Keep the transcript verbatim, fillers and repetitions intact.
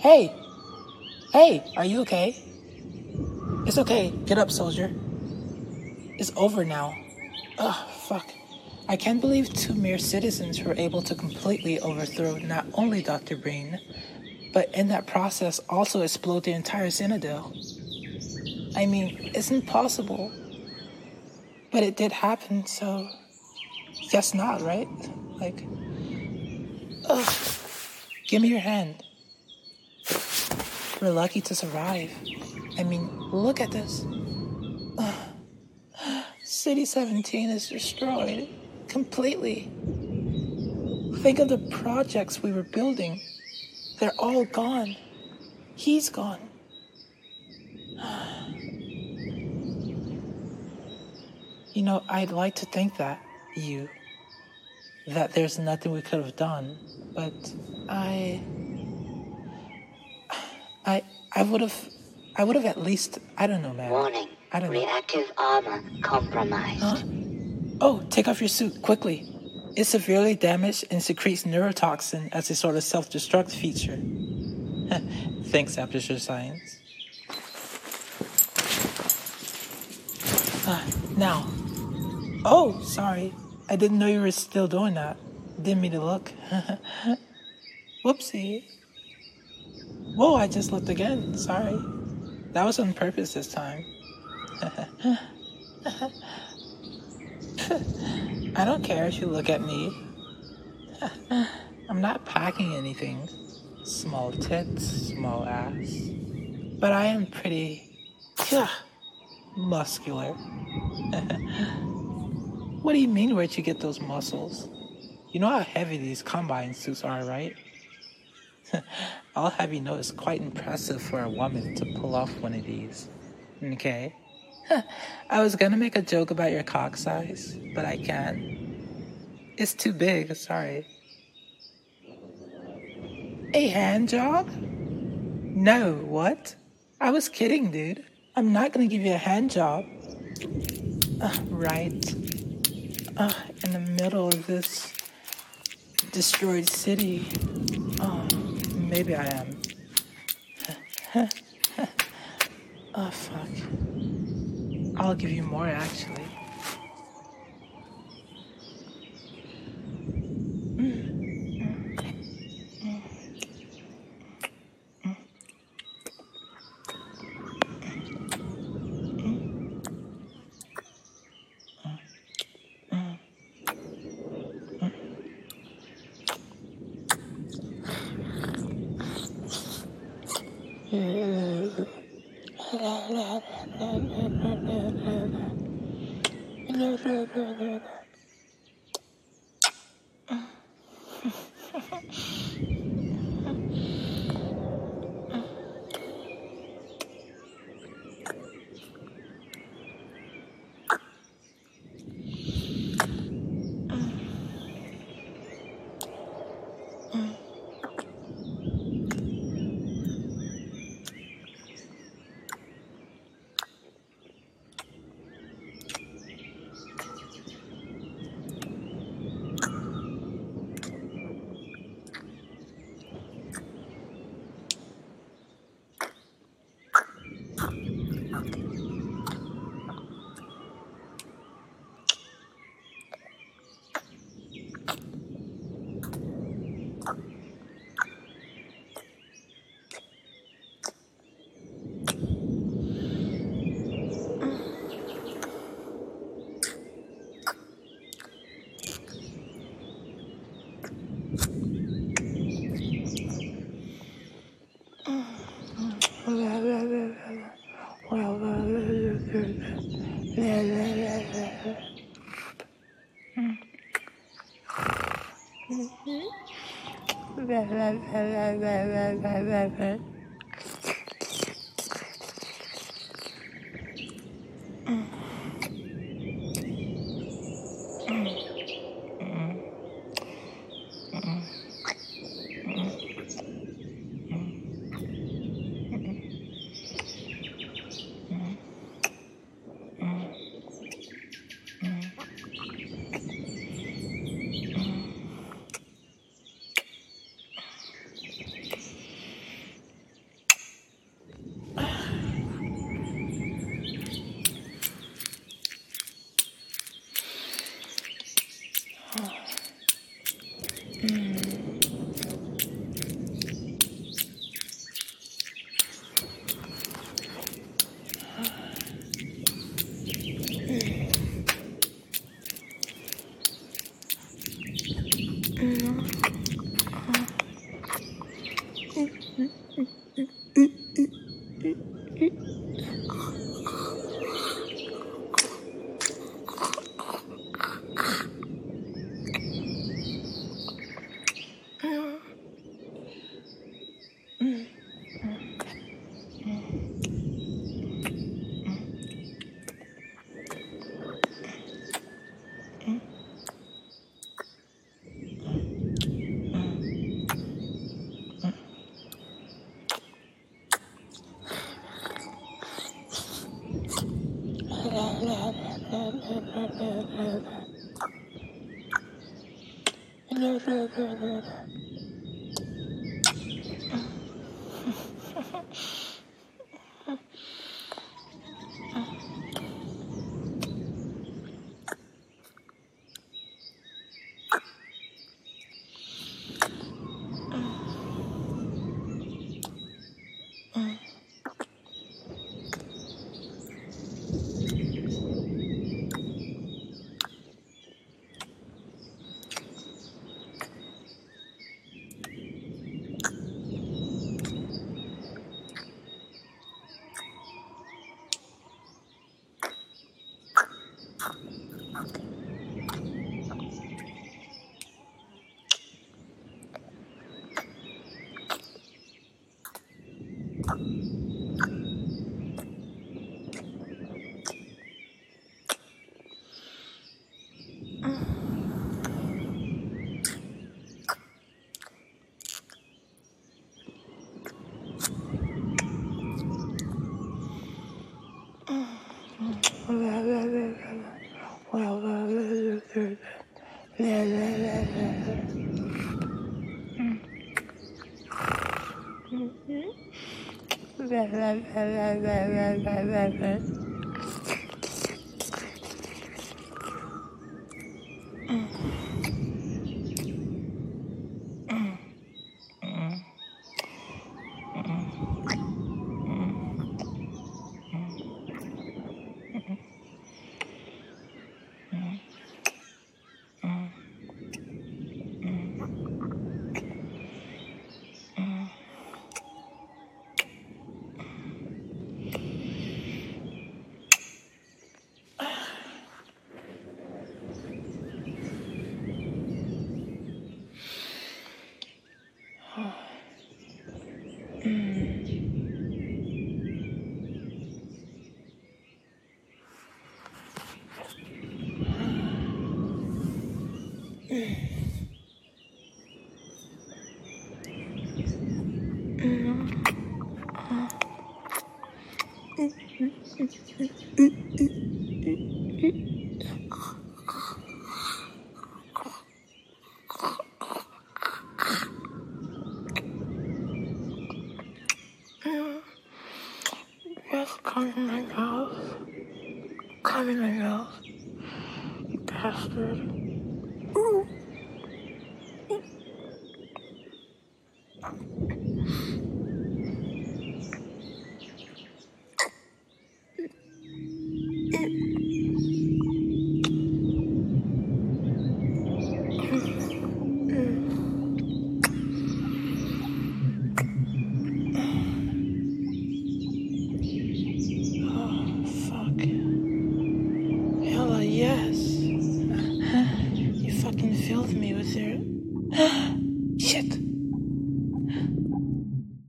Hey! Hey! Are you okay? It's okay. Get up, soldier. It's over now. Ugh, fuck. I can't believe two mere citizens were able to completely overthrow not only Doctor Breen, but in that process also explode the entire Citadel. I mean, it's impossible. But it did happen, so... guess not, right? Like... Ugh. Give me your hand. We're lucky to survive. I mean, look at this. Ugh. City seventeen is destroyed. Completely. Think of the projects we were building. They're all gone. He's gone. You know, I'd like to think that, you, that there's nothing we could have done, but I, I, I would have, I would have at least, I don't know, man. Warning, I don't know. reactive armor compromised. Huh? Oh, take off your suit, quickly. It's severely damaged and secretes neurotoxin as a sort of self-destruct feature. Thanks, Aperture Science. Uh, now. Oh, sorry. I didn't know you were still doing that. Didn't mean to look. Whoopsie. Whoa, I just looked again. Sorry. That was on purpose this time. I don't care if you look at me. I'm not packing anything. Small tits, small ass. But I am pretty... muscular. What do you mean, where'd you get those muscles? You know how heavy these combine suits are, right? I'll have you know it's quite impressive for a woman to pull off one of these. Okay? I was gonna make a joke about your cock size, but I can't. It's too big, sorry. A hand job? No, what? I was kidding, dude. I'm not gonna give you a hand job. Uh, right. Uh, in the middle of this destroyed city. Oh, maybe I am. Oh, fuck. I'll give you more, actually. Yes, come in my house. Come in my house. You bastard. Ooh. Yes. You fucking filled me with your... Shit.